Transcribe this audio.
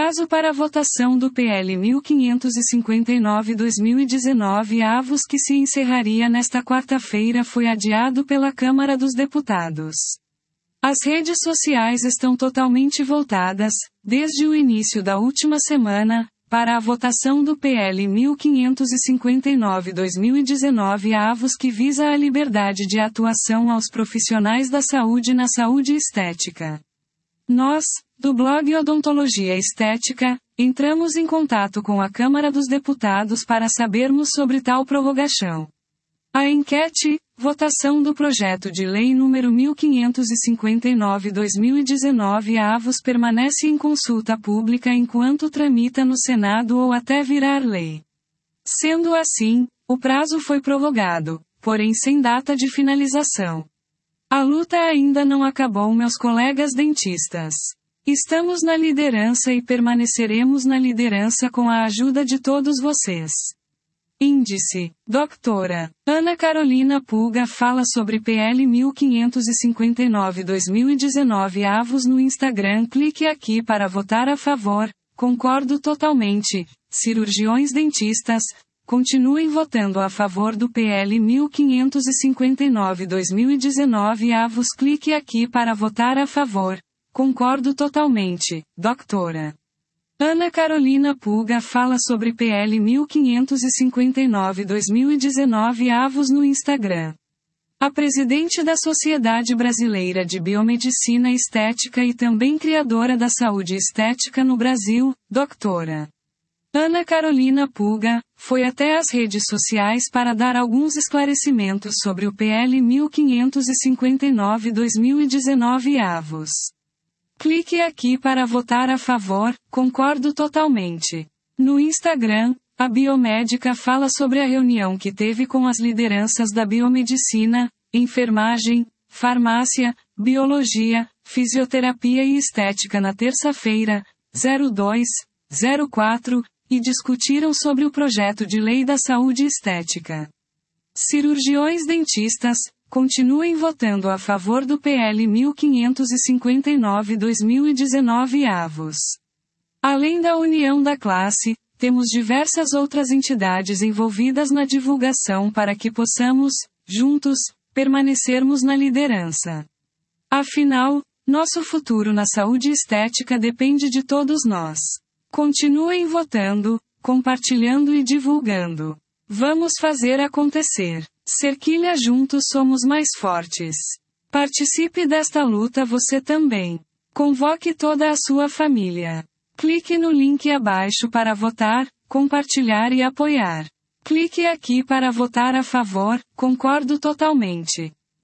prazo para a votação do PL 1559/2019 avos que se encerraria nesta quarta-feira foi adiado pela Câmara dos Deputados. As redes sociais estão totalmente voltadas, desde o início da última semana, para a votação do PL 1559/2019 avos que visa a liberdade de atuação aos profissionais da saúde na saúde estética. Nós, do blog Odontologia Estética, entramos em contato com a Câmara dos Deputados para sabermos sobre tal prorrogação. A enquete, votação do projeto de lei número 1559/2019 avos permanece em consulta pública enquanto tramita no Senado ou até virar lei. Sendo assim, o prazo foi prorrogado, porém sem data de finalização. A luta ainda não acabou, meus colegas dentistas. Estamos na liderança e permaneceremos na liderança com a ajuda de todos vocês. Índice: Doutora Ana Carolina Pulga fala sobre PL 1559/2019 avos no Instagram. Clique aqui para votar a favor. Concordo totalmente. Cirurgiões dentistas, continuem votando a favor do PL 1559/2019 avos. Clique aqui para votar a favor. Concordo totalmente, doutora. Ana Carolina Pulga fala sobre PL 1559/2019 avos no Instagram. A presidente da Sociedade Brasileira de Biomedicina Estética e também criadora da saúde estética no Brasil, doutora Ana Carolina Pulga, foi até as redes sociais para dar alguns esclarecimentos sobre o PL 1559/2019 avos. Clique aqui para votar a favor. Concordo totalmente. No Instagram, a biomédica fala sobre a reunião que teve com as lideranças da biomedicina, enfermagem, farmácia, biologia, fisioterapia e estética na terça-feira, 02/04, e discutiram sobre o projeto de lei da saúde estética. Cirurgiões dentistas, continuem votando a favor do PL 1559/2019 avos. Além da união da classe, temos diversas outras entidades envolvidas na divulgação para que possamos, juntos, permanecermos na liderança. Afinal, nosso futuro na saúde estética depende de todos nós. Continuem votando, compartilhando e divulgando. Vamos fazer acontecer. Cerquilha, juntos somos mais fortes. Participe desta luta você também. Convoque toda a sua família. Clique no link abaixo para votar, compartilhar e apoiar. Clique aqui para votar a favor. Concordo totalmente.